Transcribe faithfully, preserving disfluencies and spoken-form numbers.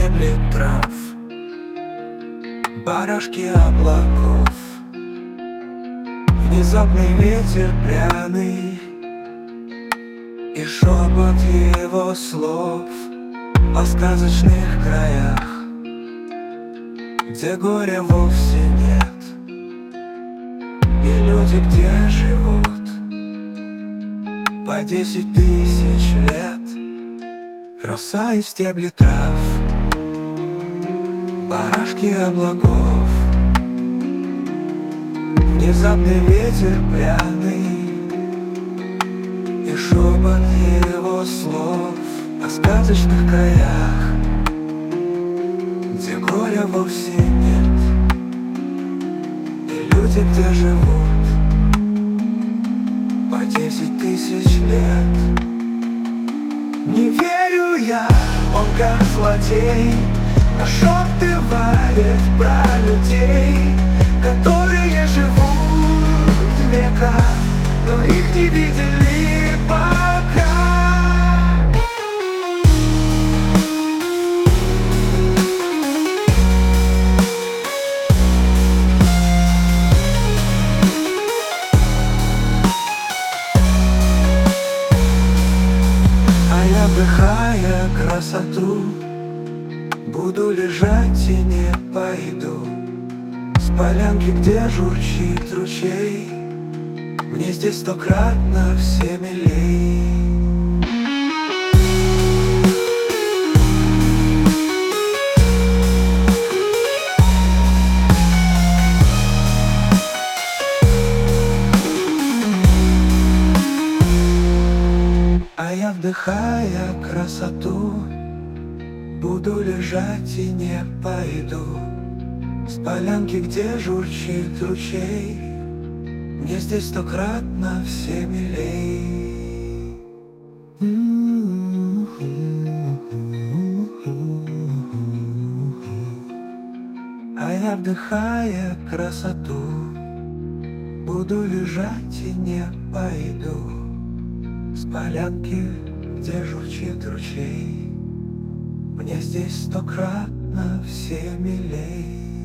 стебли трав, барашки облаков, внезапный ветер пряный и шепот его слов о сказочных краях, где горя вовсе нет, и люди, где живут по десять тысяч лет. Роса и стебли трав, барашки облаков, внезапный ветер пряный и шепот его слов о сказочных краях, где горя вовсе нет, и люди, где живут по десять тысяч лет. Не верю я, он как злодей нашептывает про людей, которые живут века, но их не видели пока. Вдыхая красоту, буду лежать и не пойду с полянки, где журчит ручей. Мне здесь стократно все милей. А я, вдыхая красоту, буду лежать и не пойду с полянки, где журчит ручей. Мне здесь стократно все милей. А я, вдыхая красоту, буду лежать и не пойду с полянки, где журчит ручей. Мне здесь стократно все милей.